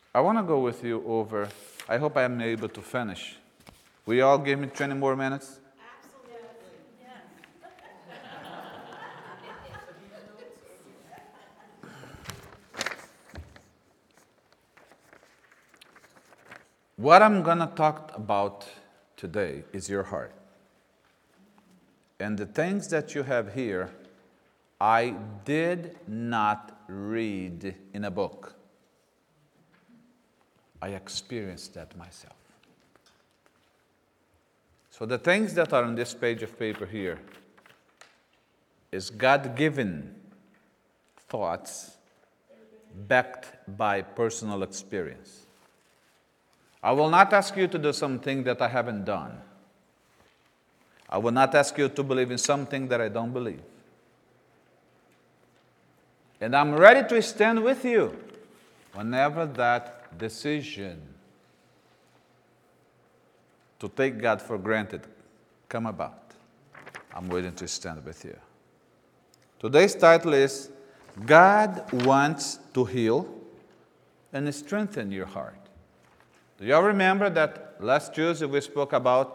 I want to go with you over, I hope I am able to finish. Will you all give me 20 more minutes? What I'm going to talk about today is your heart. And the things that you have here, I did not read in a book. I experienced that myself. So the things that are on this page of paper here is God-given thoughts backed by personal experience. I will not ask you to do something that I haven't done. I will not ask you to believe in something that I don't believe. And I'm ready to stand with you whenever that decision to take God for granted come about. I'm willing to stand with you. Today's title is God Wants to Heal and Strengthen Your Heart. Do you all remember that last Tuesday we spoke about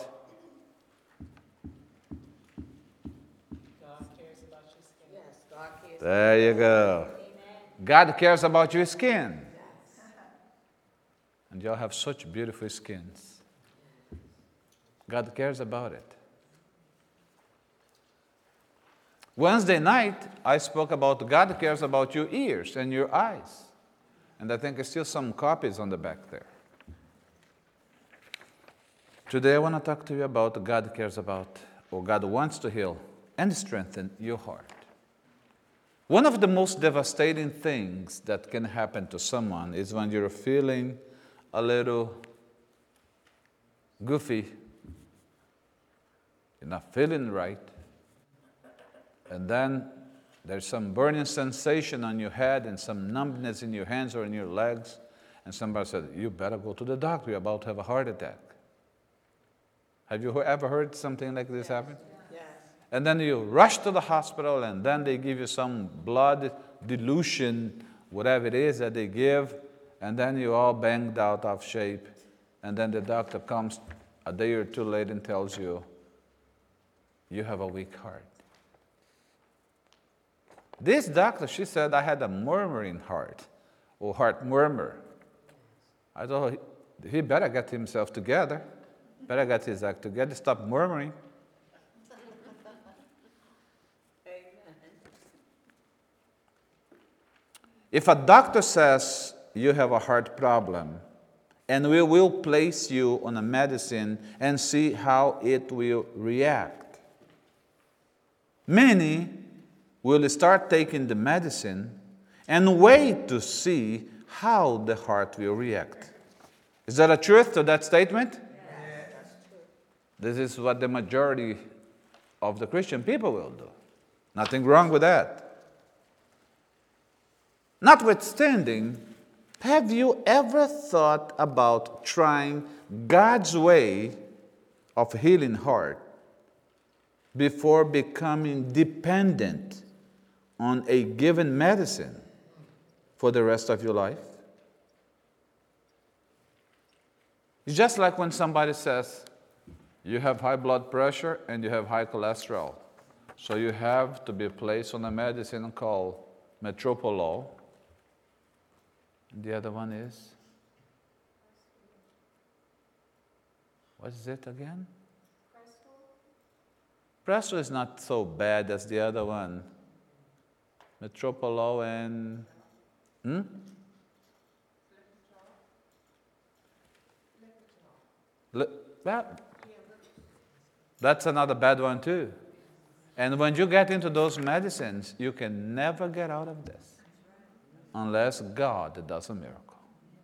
God cares about your skin. Yes, God cares. There you go. God cares about your skin. And y'all have such beautiful skins. God cares about it. Wednesday night, I spoke about God cares about your ears and your eyes. And I think there's still some copies on the back there. Today I want to talk to you about God cares about, or God wants to heal and strengthen your heart. One of the most devastating things that can happen to someone is when you're feeling a little goofy, you're not feeling right, and then there's some burning sensation on your head and some numbness in your hands or in your legs, and somebody said, you better go to the doctor, you're about to have a heart attack. Have you ever heard something like this happen? Yes. And then you rush to the hospital, and then they give you some blood dilution, whatever it is that they give, and then you're all banged out of shape. And then the doctor comes a day or two later and tells you, you have a weak heart. This doctor, she said, I had a murmuring heart, or heart murmur. I thought, he better get himself together. Better get his act together, stop murmuring. If a doctor says you have a heart problem, and we will place you on a medicine and see how it will react, many will start taking the medicine and wait to see how the heart will react. Is there a truth to that statement? This is what the majority of the Christian people will do. Nothing wrong with that. Notwithstanding, have you ever thought about trying God's way of healing heart before becoming dependent on a given medicine for the rest of your life? It's just like when somebody says, you have high blood pressure and you have high cholesterol. So you have to be placed on a medicine called Metoprolol. And the other one is? What is it again? Presto is not so bad as the other one. Metoprolol and... That's another bad one too. And when you get into those medicines, you can never get out of this unless God does a miracle.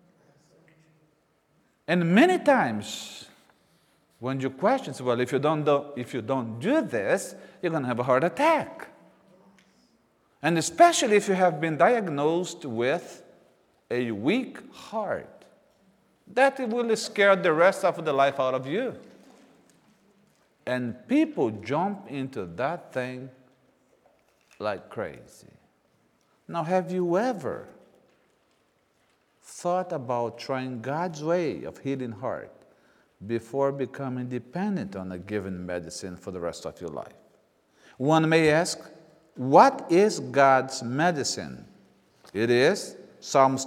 And many times, when you question, well, if you don't do this, you're going to have a heart attack. And especially if you have been diagnosed with a weak heart, that will scare the rest of the life out of you. And people jump into that thing like crazy. Now, have you ever thought about trying God's way of healing heart before becoming dependent on a given medicine for the rest of your life? One may ask, what is God's medicine? It is Psalms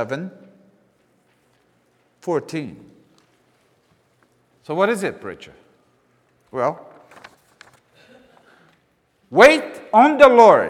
27:14. So what is it, preacher? Well, wait on the Lord.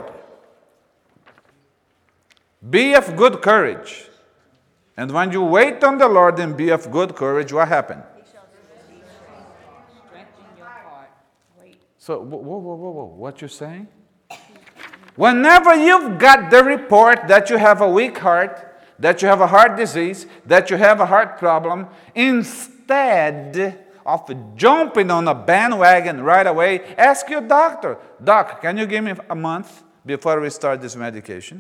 Be of good courage. And when you wait on the Lord and be of good courage, what happened? Strengthen your heart. Wait. So, whoa. What you saying? Whenever you've got the report that you have a weak heart, that you have a heart disease, that you have a heart problem, instead of jumping on a bandwagon right away, ask your doctor, Doc, can you give me a month before we start this medication?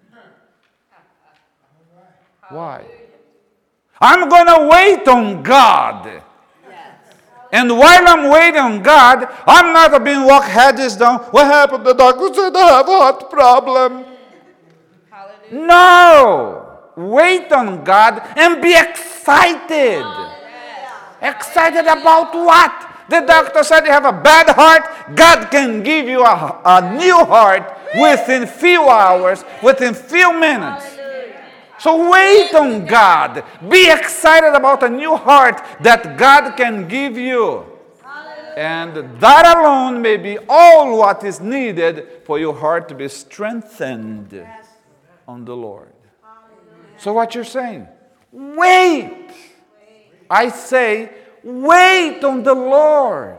Why? I'm going to wait on God. And while I'm waiting on God, I'm not being walked heads down. What happened? The doctor said I have a heart problem. Hallelujah. No! Wait on God and be excited. Excited about what? The doctor said you have a bad heart. God can give you a new heart within few hours, within few minutes. So wait on God. Be excited about a new heart that God can give you. And that alone may be all what is needed for your heart to be strengthened on the Lord. So what you're saying? Wait. I say, wait on the Lord.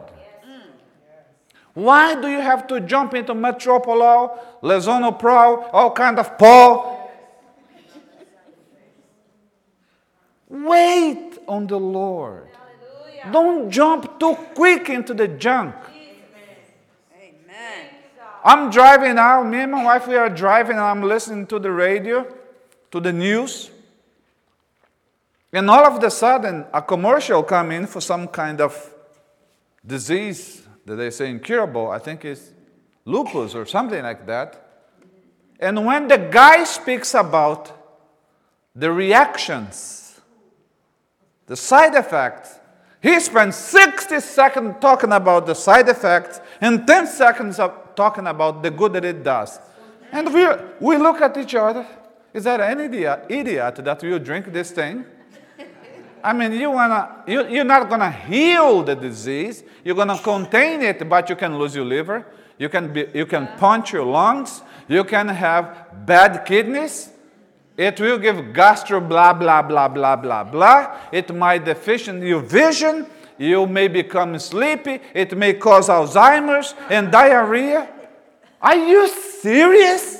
Why do you have to jump into Metoprolol, Lisinopril, all kind of Paul? Wait on the Lord. Hallelujah. Don't jump too quick into the junk. Amen. I'm driving now. Me and my wife, we are driving, and I'm listening to the radio, to the news. And all of a sudden, a commercial come in for some kind of disease that they say incurable. I think it's lupus or something like that. And when the guy speaks about the reactions, the side effects, he spends 60 seconds talking about the side effects and 10 seconds of talking about the good that it does. And we look at each other. Is there any idiot that will drink this thing? I mean, you're not going to heal the disease. You're going to contain it, but you can lose your liver. You can punch your lungs. You can have bad kidneys. It will give gastro blah, blah, blah, blah, blah, blah. It might deficient your vision. You may become sleepy. It may cause Alzheimer's and diarrhea. Are you serious?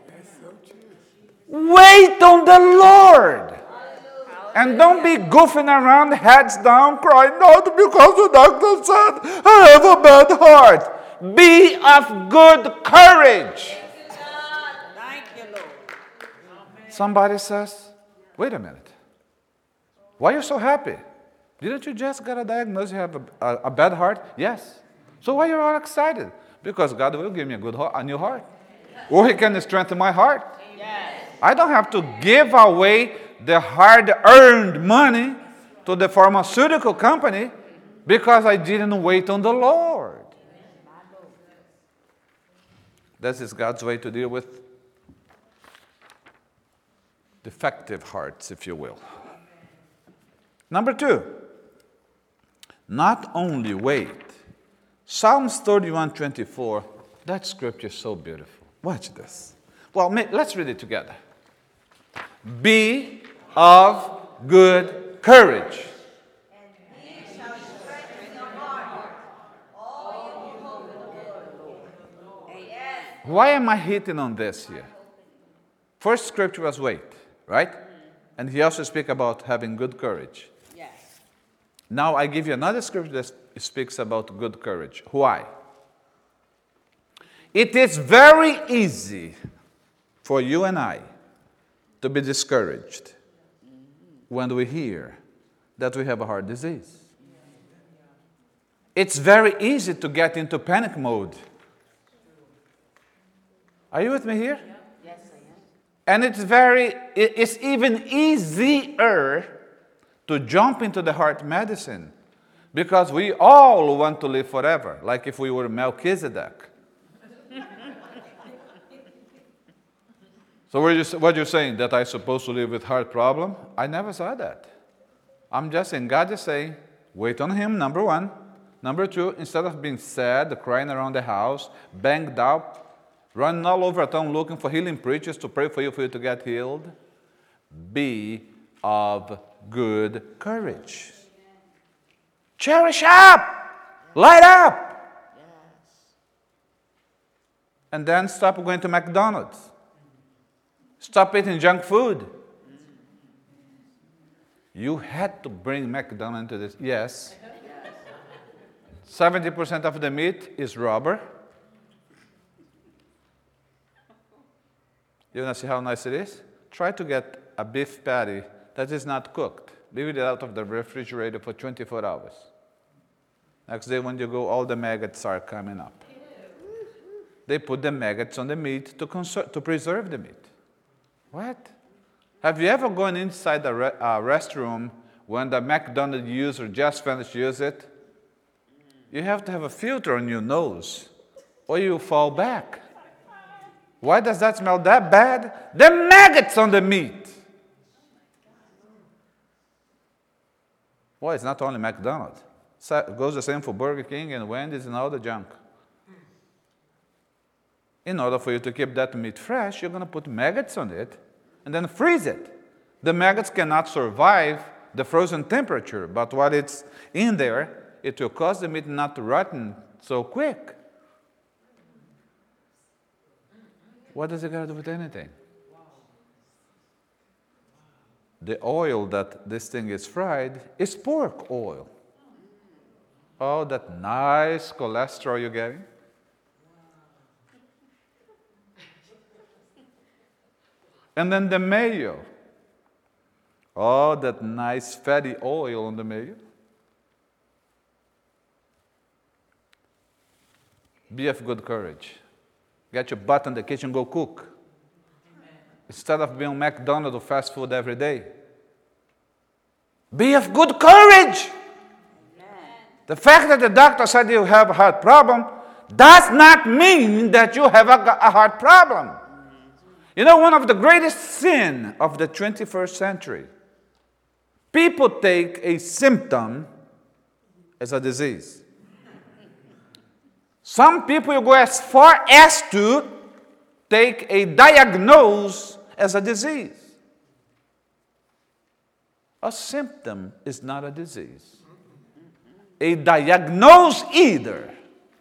Wait on the Lord. And don't be goofing around, heads down, crying, not because the doctor said I have a bad heart. Be of good courage. Somebody says, wait a minute. Why are you so happy? Didn't you just get a diagnosis you have a bad heart? Yes. So why are you all excited? Because God will give me a new heart. Or He can strengthen my heart. Yes. I don't have to give away the hard-earned money to the pharmaceutical company because I didn't wait on the Lord. This is God's way to deal with defective hearts, if you will. Number 2, not only wait. Psalms 31:24, that scripture is so beautiful. Watch this. Well, let's read it together. Be of good courage. Why am I hitting on this here? First scripture was wait, right? And he also speaks about having good courage. Yes. Now I give you another scripture that speaks about good courage. Why? It is very easy for you and I to be discouraged when we hear that we have a heart disease. It's very easy to get into panic mode. Are you with me here? Yes, I And it's even easier to jump into the heart medicine because we all want to live forever, like if we were Melchizedek. So what you're saying, that I'm supposed to live with heart problem? I never said that. I'm just saying, God is saying, wait on Him, number one. Number two, instead of being sad, crying around the house, banged up, running all over town looking for healing preachers to pray for you to get healed, be of good courage. Cherish up! Light up! And then stop going to McDonald's. Stop eating junk food. You had to bring McDonald's into this. Yes. 70% of the meat is rubber. You want to see how nice it is? Try to get a beef patty that is not cooked. Leave it out of the refrigerator for 24 hours. Next day when you go, all the maggots are coming up. They put the maggots on the meat to preserve the meat. What? Have you ever gone inside the restroom when the McDonald's user just finished use it? You have to have a filter on your nose or you fall back. Why does that smell that bad? The maggots on the meat. Well, it's not only McDonald's. It goes the same for Burger King and Wendy's and all the junk. In order for you to keep that meat fresh, you're going to put maggots on it and then freeze it. The maggots cannot survive the frozen temperature, but while it's in there, it will cause the meat not to rotten so quick. What does it got to do with anything? The oil that this thing is fried is pork oil. Oh, that nice cholesterol you're getting. And then the mayo. Oh, that nice fatty oil on the mayo. Be of good courage. Get your butt in the kitchen, go cook. Instead of being McDonald's or fast food every day. Be of good courage. The fact that the doctor said you have a heart problem does not mean that you have a heart problem. You know, one of the greatest sin of the 21st century, people take a symptom as a disease. Some people will go as far as to take a diagnosis as a disease. A symptom is not a disease. A diagnosis either.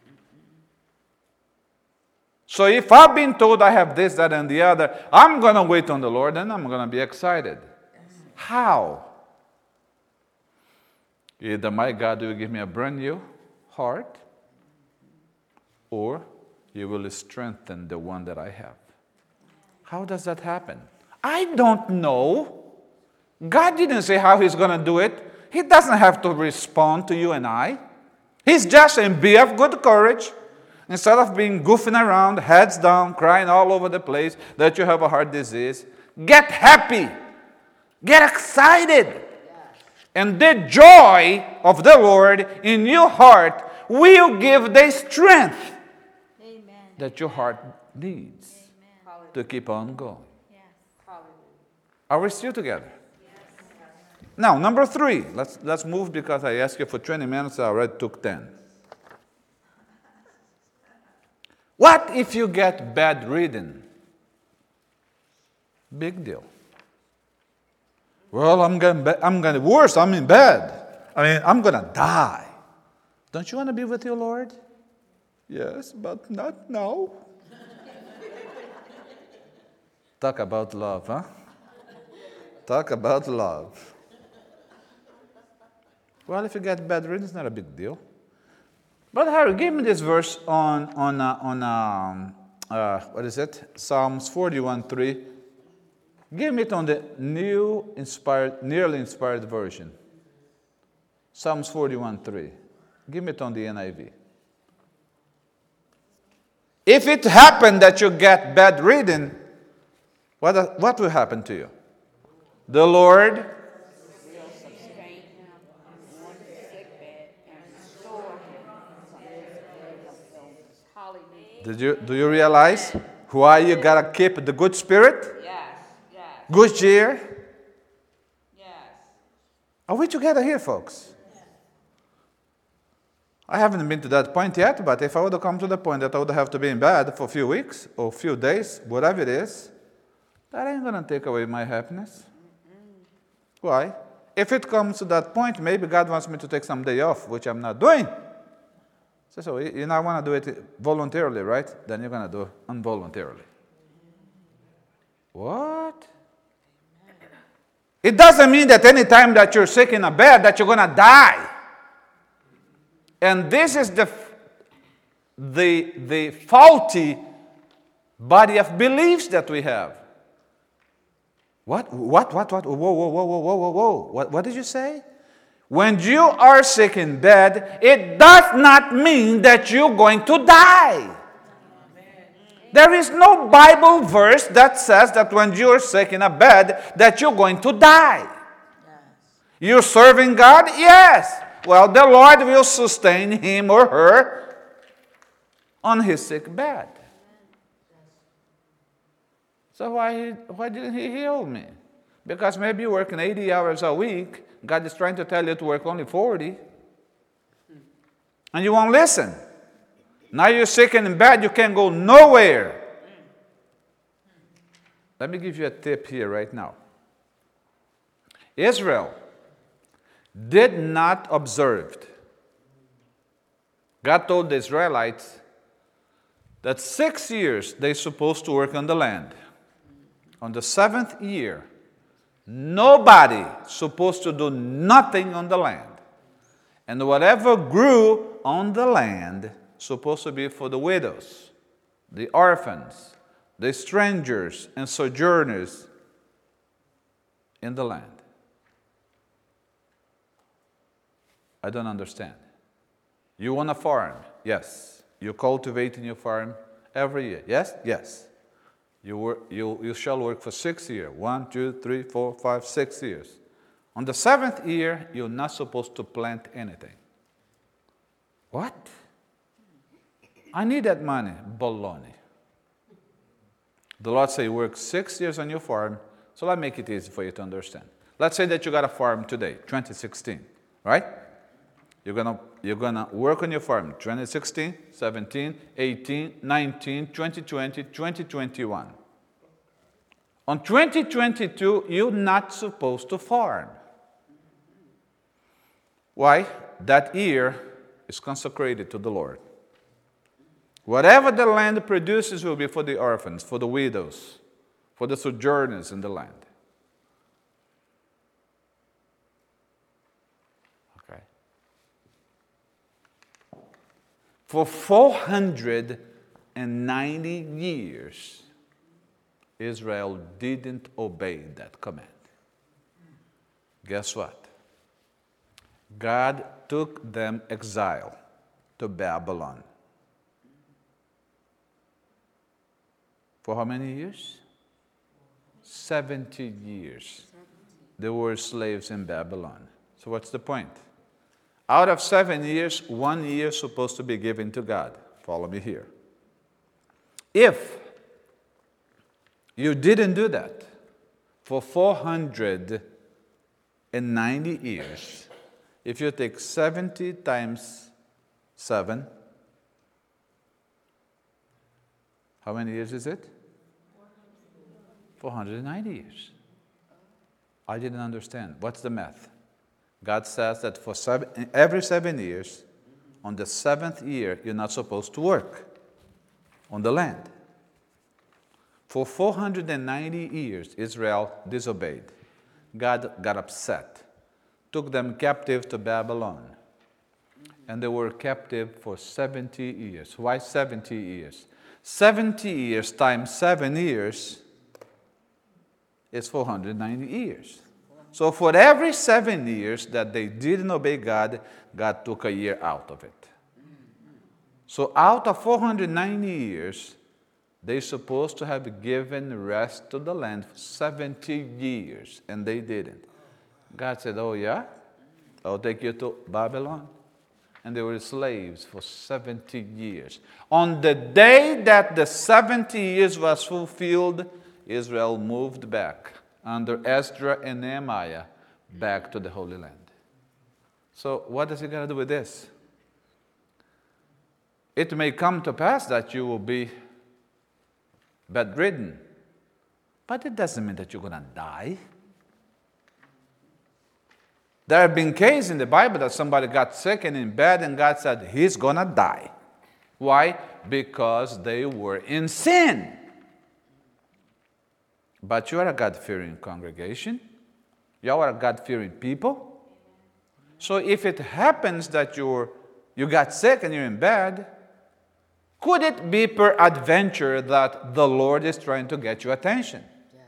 So if I've been told I have this, that, and the other, I'm going to wait on the Lord and I'm going to be excited. How? Either my God will give me a brand new heart, or He will strengthen the one that I have. How does that happen? I don't know. God didn't say how He's going to do it. He doesn't have to respond to you and I. He's just saying, be of good courage. Instead of being goofing around, heads down, crying all over the place that you have a heart disease, get happy. Get excited. And the joy of the Lord in your heart will give the strength that your heart needs to keep on going. Are we still together? Now, number 3. Let's move because I asked you for 20 minutes. I already took 10. What if you get bedridden? Big deal. Well, I'm going worse. I'm in bed. I'm going to die. Don't you want to be with your Lord? Yes, but not now. Talk about love, huh? Talk about love. Well, if you get bedridden, it's not a big deal. But Harry, give me this verse on what is it? Psalms 41:3. Give me it on the nearly inspired version. Psalms 41:3. Give me it on the NIV. If it happened that you get bedridden, What will happen to you? The Lord Will sustain him on his sick bed and restore him from his bed of illness. Hallelujah. Do you realize why you gotta keep the good spirit, Yes, yes, good cheer? yes. Are we together here, folks? I haven't been to that point yet, but if I would have come to the point that I would have to be in bed for a few weeks or a few days, whatever it is, that ain't going to take away my happiness. Why? If it comes to that point, maybe God wants me to take some day off, which I'm not doing. So you not want to do it voluntarily, right? Then you're going to do it involuntarily. What? It doesn't mean that any time that you're sick in a bed that you're going to die. And this is the faulty body of beliefs that we have. What? Whoa. What did you say? When you are sick in bed, it does not mean that you're going to die. There is no Bible verse that says that when you're sick in a bed that you're going to die. You're serving God? Yes. Well, the Lord will sustain him or her on his sick bed. So why didn't he heal me? Because maybe you're working 80 hours a week. God is trying to tell you to work only 40. And you won't listen. Now you're sick and in bed, you can't go nowhere. Let me give you a tip here right now. Israel did not observe. God told the Israelites that 6 years they're supposed to work on the land. On the 7th year, nobody supposed to do nothing on the land. And whatever grew on the land supposed to be for the widows, the orphans, the strangers and sojourners in the land. I don't understand. You want a farm? Yes. You cultivate in your farm every year? Yes? Yes. You shall work for 6 years. 1, 2, 3, 4, 5, 6 years. On the 7th year, you're not supposed to plant anything. What? I need that money. Baloney. The Lord say, work 6 years on your farm, so let's make it easy for you to understand. Let's say that you got a farm today, 2016, right? You're gonna work on your farm 2016, 17, 18, 19, 2020, 2021. On 2022, you're not supposed to farm. Why? That year is consecrated to the Lord. Whatever the land produces will be for the orphans, for the widows, for the sojourners in the land. Okay. For 490 years, Israel didn't obey that command. Guess what? God took them exile to Babylon. For how many years? 70 years. They were slaves in Babylon. So what's the point? Out of 7 years, 1 year is supposed to be given to God. Follow me here. If you didn't do that for 490 years, if you take 70 times 7, how many years is it? 490 years. I didn't understand. What's the math? God says that for every 7 years, on the 7th year, you're not supposed to work on the land. For 490 years, Israel disobeyed. God got upset, took them captive to Babylon. And they were captive for 70 years. Why 70 years? 70 years times 7 years is 490 years. So for every 7 years that they didn't obey God, God took a year out of it. So out of 490 years, They're supposed to have given rest to the land for 70 years, and they didn't. God said, oh yeah? I'll take you to Babylon. And they were slaves for 70 years. On the day that the 70 years was fulfilled, Israel moved back under Ezra and Nehemiah back to the Holy Land. So what does he got to do with this? It may come to pass that you will be bedridden, but it doesn't mean that you're going to die. There have been cases in the Bible that somebody got sick and in bed and God said, he's going to die. Why? Because they were in sin. But you are a God-fearing congregation. You are a God-fearing people. So if it happens that you got sick and you're in bed, could it be peradventure that the Lord is trying to get your attention?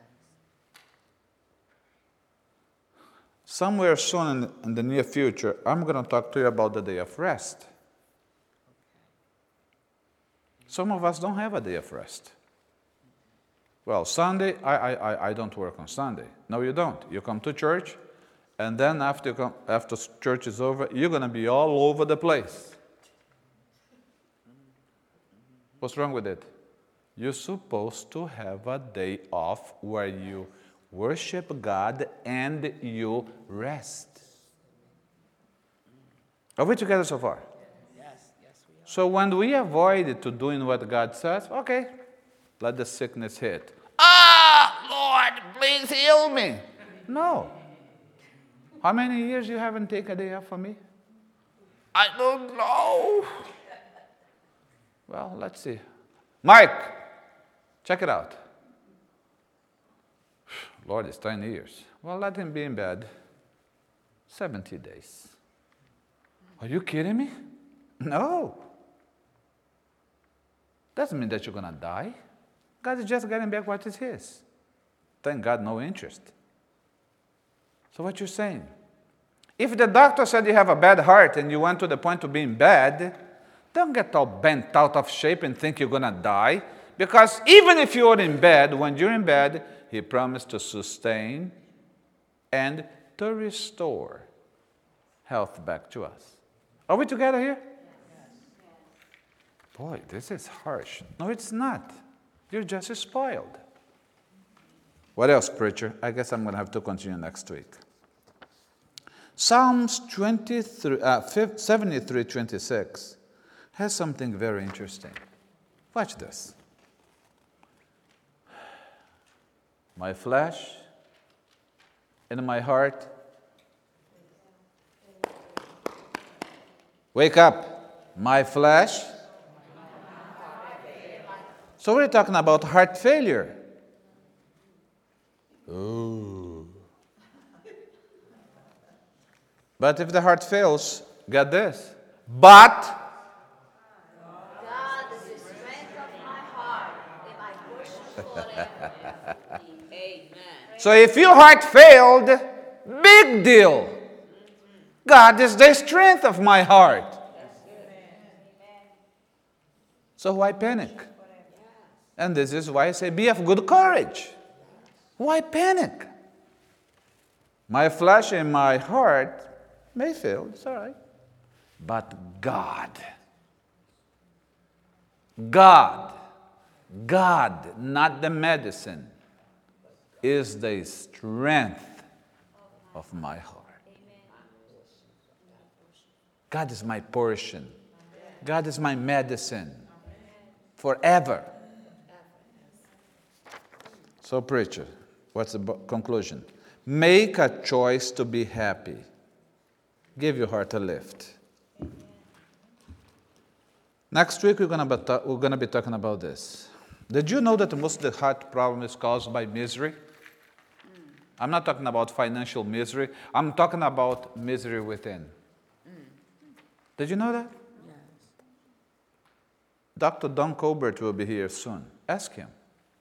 Somewhere soon in the near future, I'm going to talk to you about the day of rest. Some of us don't have a day of rest. Well, Sunday, I don't work on Sunday. No, you don't. You come to church, and then after church is over, you're going to be all over the place. What's wrong with it? You're supposed to have a day off where you worship God and you rest. Are we together so far? Yes, we are. So when we avoid to doing what God says, okay, let the sickness hit. Ah, Lord, please heal me. No. How many years you haven't taken a day off for me? I don't know. Well, let's see. Mike, check it out. Lord, it's 10 years. Well, let him be in bed 70 days. Are you kidding me? No. Doesn't mean that you're going to die. God is just getting back what is his. Thank God, no interest. So what you're saying? If the doctor said you have a bad heart and you went to the point of being bad, don't get all bent out of shape and think you're going to die. Because even if you're in bed, when you're in bed, he promised to sustain and to restore health back to us. Are we together here? Boy, this is harsh. No, it's not. You're just spoiled. What else, preacher? I guess I'm going to have to continue next week. Psalms 73:26 has something very interesting. Watch this. My flesh and my heart. Wake up. My flesh. So we're talking about heart failure. Ooh. But if the heart fails, get this. But God is the strength of my heart, and I worship forever. Amen. so if your heart failed, big deal. God is the strength of my heart. So why panic? And this is why I say be of good courage. Why panic? My flesh and my heart may fail, it's all right. But God, not the medicine, is the strength of my heart. God is my portion. God is my medicine forever. So, preacher, what's the conclusion? Make a choice to be happy. Give your heart a lift. Next week, we're going to be talking about this. Did you know that most of the heart problem is caused by misery? I'm not talking about financial misery. I'm talking about misery within. Did you know that? Yes. Dr. Don Colbert will be here soon. Ask him.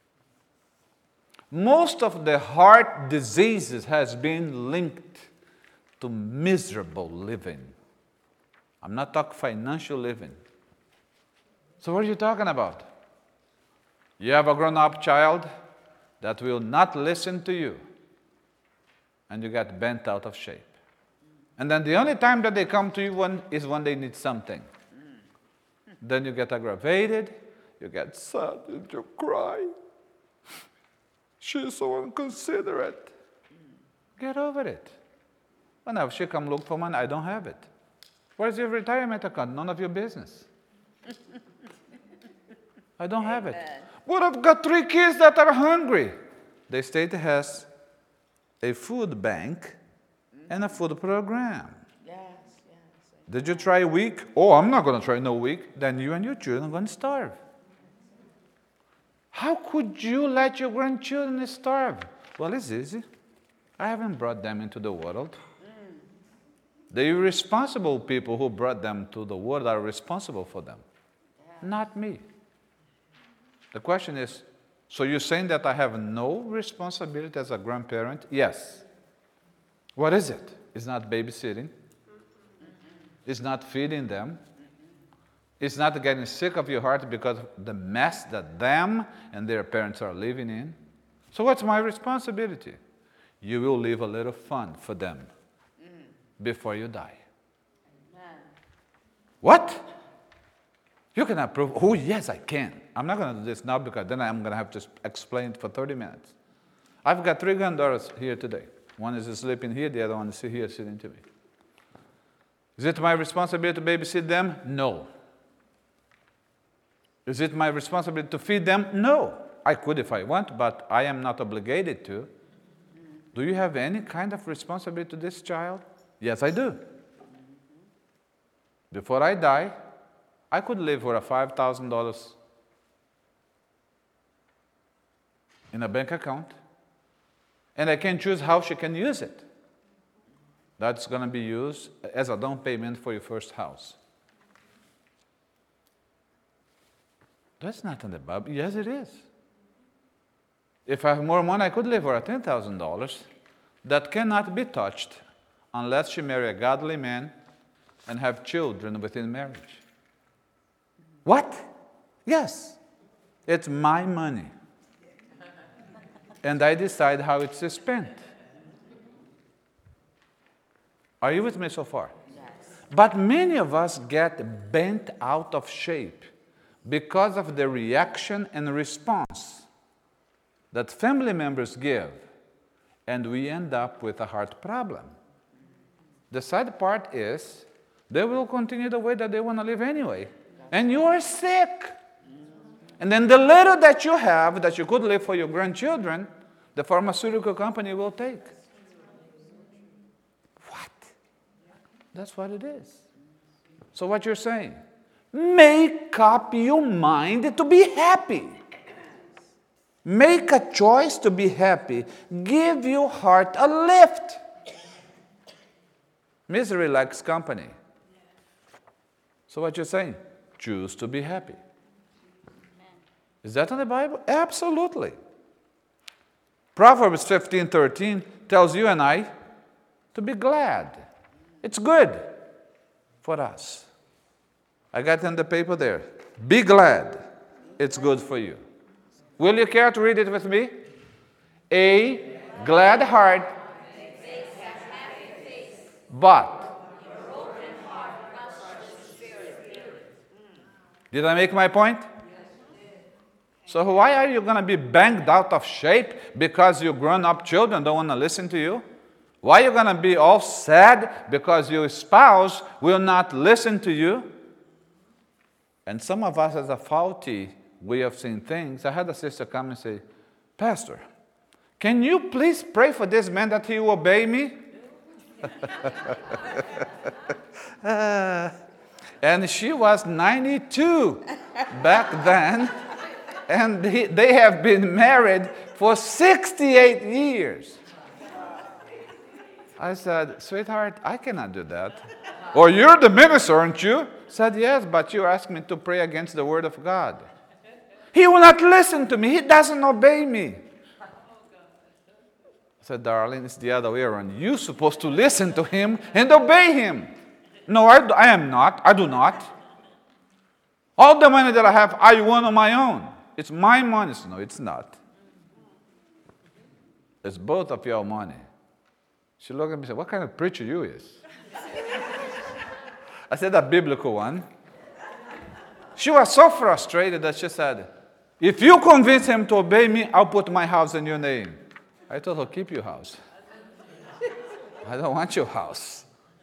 Most of the heart diseases has been linked to miserable living. I'm not talking financial living. So what are you talking about? You have a grown-up child that will not listen to you, and you get bent out of shape. And then the only time that they come to you is when they need something. Then you get aggravated, you get sad, and you cry. She's so inconsiderate. Get over it. Whenever she come look for money, I don't have it. Where's your retirement account? None of your business. I don't have it. But I've got 3 kids that are hungry. The state has a food bank and a food program. Yes. Did you try a week? Oh, I'm not going to try no week. Then you and your children are going to starve. How could you let your grandchildren starve? Well, it's easy. I haven't brought them into the world. The irresponsible people who brought them to the world are responsible for them, not me. The question is, so you're saying that I have no responsibility as a grandparent? Yes. What is it? It's not babysitting. It's not feeding them. It's not getting sick of your heart because of the mess that them and their parents are living in. So what's my responsibility? You will leave a little fund for them before you die. Amen. What? You cannot prove? Oh, yes, I can. I'm not going to do this now because then I'm going to have to explain it for 30 minutes. I've got 3 granddaughters here today. One is sleeping here, the other one is here sitting to me. Is it my responsibility to babysit them? No. Is it my responsibility to feed them? No. I could if I want, but I am not obligated to. Do you have any kind of responsibility to this child? Yes, I do. Before I die, I could leave her $5,000 in a bank account, and I can choose how she can use it. That's going to be used as a down payment for your first house. That's not in the Bible. Yes, it is. If I have more money, I could leave her $10,000 that cannot be touched unless she marry a godly man and have children within marriage. What? Yes. It's my money. And I decide how it's spent. Are you with me so far? Yes. But many of us get bent out of shape because of the reaction and response that family members give, and we end up with a heart problem. The sad part is they will continue the way that they want to live anyway, and you are sick. And then the little that you have that you could leave for your grandchildren, the pharmaceutical company will take. What? That's what it is. So what you're saying, make up your mind to be happy. Make a choice to be happy. Give your heart a lift. Misery likes company. So what you're saying, choose to be happy. Is that in the Bible? Absolutely. Proverbs 15:13 tells you and I to be glad. It's good for us. I got in the paper there. Be glad. It's good for you. Will you care to read it with me? A glad heart, but. Did I make my point? So why are you going to be banged out of shape because your grown-up children don't want to listen to you? Why are you going to be all sad because your spouse will not listen to you? And some of us has a faulty way of seeing things. I had a sister come and say, Pastor, can you please pray for this man that he will obey me? And she was 92 back then. And they have been married for 68 years. I said, sweetheart, I cannot do that. Or you're the minister, aren't you? Said, yes, but you asked me to pray against the word of God. He will not listen to me. He doesn't obey me. I said, darling, it's the other way around. You're supposed to listen to him and obey him. No, I am not. I do not. All the money that I have, I won on my own. It's my money. No, it's not. It's both of your money. She looked at me and said, what kind of preacher you is? I said, a biblical one. She was so frustrated that she said, if you convince him to obey me, I'll put my house in your name. I told her, keep your house. I don't want your house.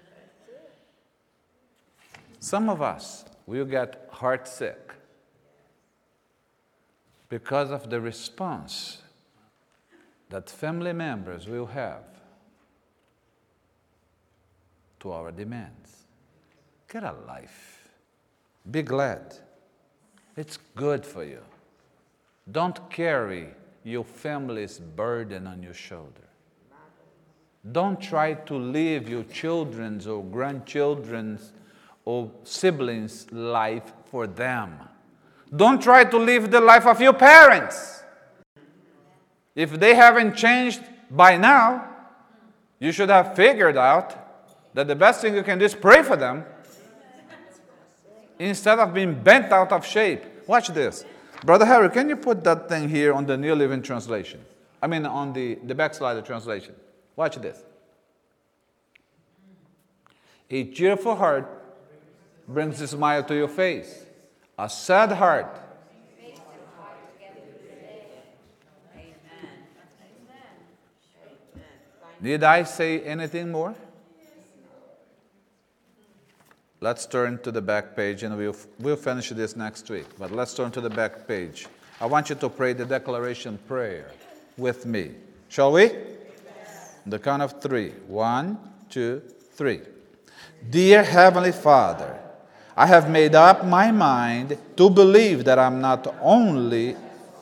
Some of us will get heartsick because of the response that family members will have to our demands. Get a life. Be glad. It's good for you. Don't carry your family's burden on your shoulder. Don't try to live your children's or grandchildren's or siblings' life for them. Don't try to live the life of your parents. If they haven't changed by now, you should have figured out that the best thing you can do is pray for them instead of being bent out of shape. Watch this. Brother Harry, can you put that thing here on the New Living Translation? I mean, on the backslider translation. Watch this. A cheerful heart brings a smile to your face. A sad heart. Did I say anything more? Let's turn to the back page, and we'll finish this next week. But let's turn to the back page. I want you to pray the declaration prayer with me. Shall we? On the count of 3. 1, 2, 3. Dear Heavenly Father, I have made up my mind to believe that I'm not only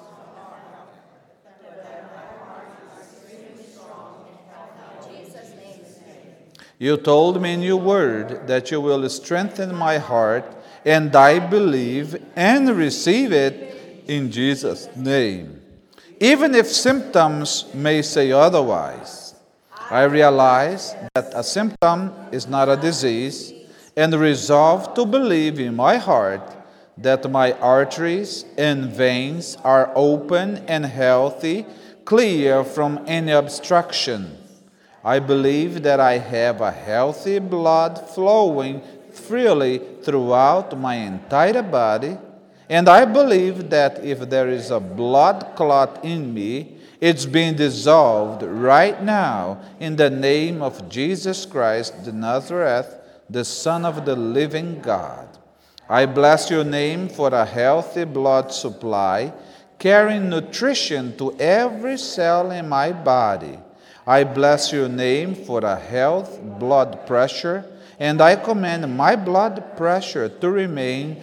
You told me in your word that you will strengthen my heart, and I believe and receive it in Jesus' name. Even if symptoms may say otherwise, I realize that a symptom is not a disease, and resolve to believe in my heart that my arteries and veins are open and healthy, clear from any obstruction. I believe that I have a healthy blood flowing freely throughout my entire body, and I believe that if there is a blood clot in me, it's being dissolved right now in the name of Jesus Christ de Nazareth, the Son of the living God. I bless your name for a healthy blood supply, carrying nutrition to every cell in my body. I bless your name for a healthy blood pressure, and I command my blood pressure to remain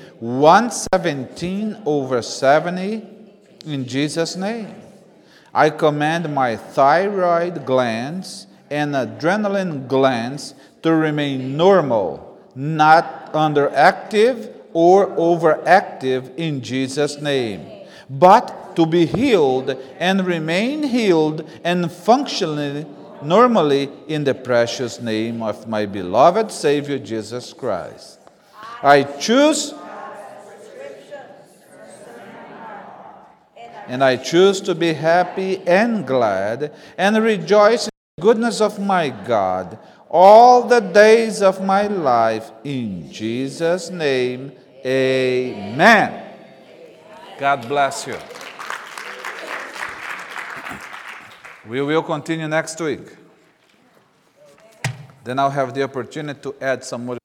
117/70 in Jesus' name. I command my thyroid glands and adrenaline glands to remain normal, not underactive or overactive in Jesus' name, but to be healed and remain healed and functioning normally in the precious name of my beloved Savior Jesus Christ. I choose to be happy and glad and rejoice in the goodness of my God all the days of my life. In Jesus' name, amen. God bless you. We will continue next week. Then I'll have the opportunity to add some more